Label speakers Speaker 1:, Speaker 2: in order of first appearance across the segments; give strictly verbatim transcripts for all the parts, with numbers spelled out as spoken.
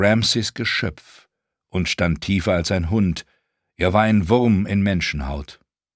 Speaker 1: Ramsays Geschöpf und stand tiefer als ein Hund. Er war ein Wurm in Menschenhaut.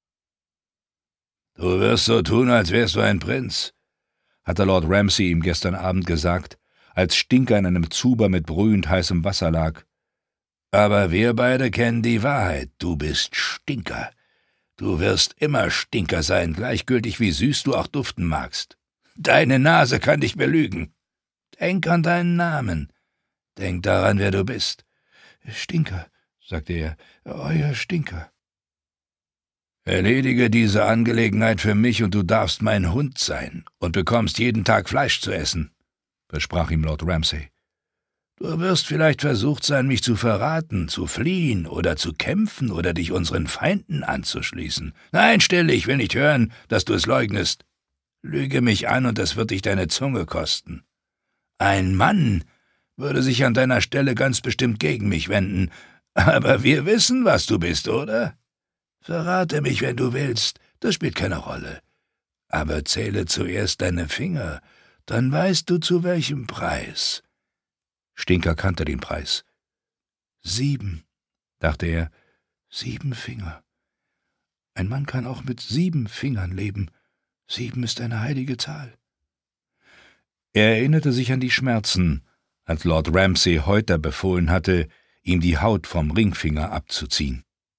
Speaker 1: »Du wirst so tun, als wärst du ein Prinz«, hatte Lord Ramsay ihm gestern Abend gesagt, als Stinker in einem Zuber mit brühend heißem Wasser lag. »Aber wir beide kennen die Wahrheit. Du bist Stinker. Du wirst immer Stinker sein, gleichgültig wie süß du auch duften magst. Deine Nase kann dich belügen. Denk an deinen Namen. Denk daran, wer du bist.« »Stinker«, sagte er, »euer Stinker.« »Erledige diese Angelegenheit für mich, und du darfst mein Hund sein und bekommst jeden Tag Fleisch zu essen«, versprach ihm Lord Ramsay. »Du wirst vielleicht versucht sein, mich zu verraten, zu fliehen oder zu kämpfen oder dich unseren Feinden anzuschließen. Nein, still, ich will nicht hören, dass du es leugnest. Lüge mich an, und es wird dich deine Zunge kosten. Ein Mann würde sich an deiner Stelle ganz bestimmt gegen mich wenden, aber wir wissen, was du bist, oder? Verrate mich, wenn du willst, das spielt keine Rolle. Aber zähle zuerst deine Finger, dann weißt du, zu welchem Preis.« Stinker kannte den Preis. Sieben, dachte er, sieben Finger. Ein Mann kann auch mit sieben Fingern leben. Sieben ist eine heilige Zahl. Er erinnerte sich an die Schmerzen, als Lord Ramsay Häuter befohlen hatte, ihm die Haut vom Ringfinger abzuziehen.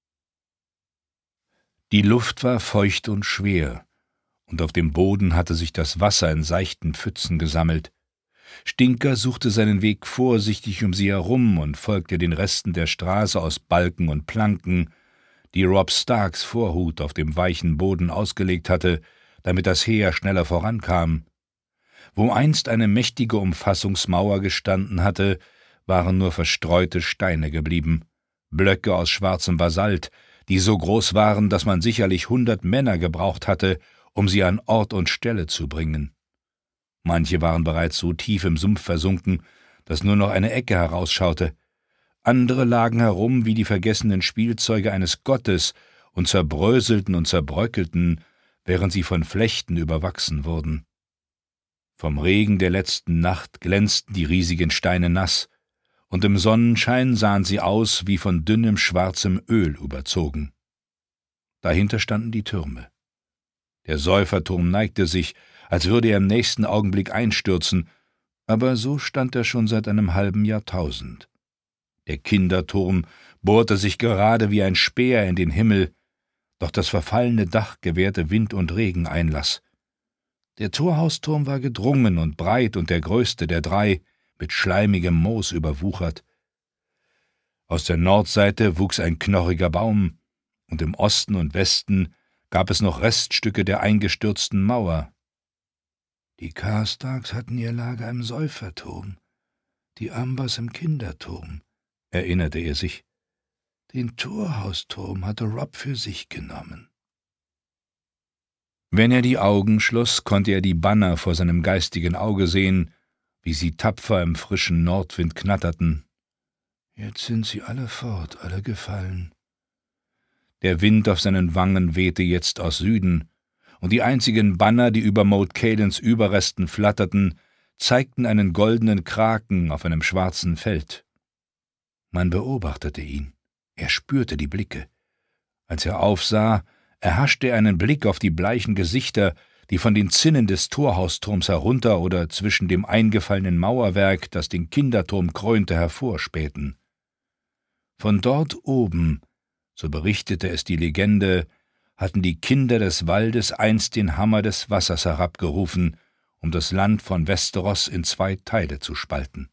Speaker 1: Die Luft war feucht und schwer, und auf dem Boden hatte sich das Wasser in seichten Pfützen gesammelt. Stinker suchte seinen Weg vorsichtig um sie herum und folgte den Resten der Straße aus Balken und Planken, die Robb Starks Vorhut auf dem weichen Boden ausgelegt hatte, damit das Heer schneller vorankam. Wo einst eine mächtige Umfassungsmauer gestanden hatte, waren nur verstreute Steine geblieben, Blöcke aus schwarzem Basalt, die so groß waren, dass man sicherlich hundert Männer gebraucht hatte, um sie an Ort und Stelle zu bringen. Manche waren bereits so tief im Sumpf versunken, dass nur noch eine Ecke herausschaute. Andere lagen herum wie die vergessenen Spielzeuge eines Gottes und zerbröselten und zerbröckelten, während sie von Flechten überwachsen wurden. Vom Regen der letzten Nacht glänzten die riesigen Steine nass, und im Sonnenschein sahen sie aus wie von dünnem schwarzem Öl überzogen. Dahinter standen die Türme. Der Säuferturm neigte sich, als würde er im nächsten Augenblick einstürzen, aber so stand er schon seit einem halben Jahrtausend. Der Kinderturm bohrte sich gerade wie ein Speer in den Himmel, doch das verfallene Dach gewährte Wind und Regen Einlass. Der Torhausturm war gedrungen und breit und der größte der drei, mit schleimigem Moos überwuchert. Aus der Nordseite wuchs ein knorriger Baum, und im Osten und Westen gab es noch Reststücke der eingestürzten Mauer. Die Karstarks hatten ihr Lager im Säuferturm, die Ambers im Kinderturm, erinnerte er sich. Den Torhausturm hatte Robb für sich genommen. Wenn er die Augen schloss, konnte er die Banner vor seinem geistigen Auge sehen, wie sie tapfer im frischen Nordwind knatterten. Jetzt sind sie alle fort, alle gefallen. Der Wind auf seinen Wangen wehte jetzt aus Süden, und die einzigen Banner, die über Moat Cailins Überresten flatterten, zeigten einen goldenen Kraken auf einem schwarzen Feld. Man beobachtete ihn, er spürte die Blicke. Als er aufsah, erhaschte er einen Blick auf die bleichen Gesichter, die von den Zinnen des Torhausturms herunter oder zwischen dem eingefallenen Mauerwerk, das den Kinderturm krönte, hervorspähten. Von dort oben, so berichtete es die Legende, hatten die Kinder des Waldes einst den Hammer des Wassers herabgerufen, um das Land von Westeros in zwei Teile zu spalten.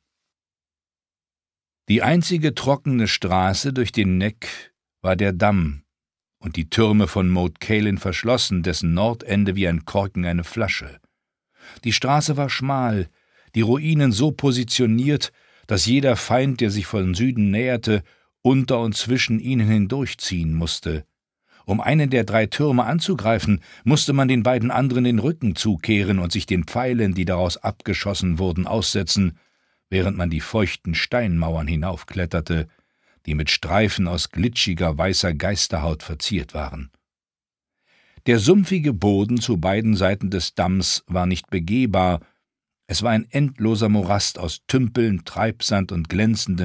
Speaker 1: Die einzige trockene Straße durch den Neck war der Damm, und die Türme von Moat Cailin verschlossen, dessen Nordende wie ein Korken eine Flasche. Die Straße war schmal, die Ruinen so positioniert, dass jeder Feind, der sich von Süden näherte, unter und zwischen ihnen hindurchziehen musste. Um einen der drei Türme anzugreifen, musste man den beiden anderen den Rücken zukehren und sich den Pfeilen, die daraus abgeschossen wurden, aussetzen, während man die feuchten Steinmauern hinaufkletterte, die mit Streifen aus glitschiger weißer Geisterhaut verziert waren. Der sumpfige Boden zu beiden Seiten des Damms war nicht begehbar, es war ein endloser Morast aus Tümpeln, Treibsand und glänzenden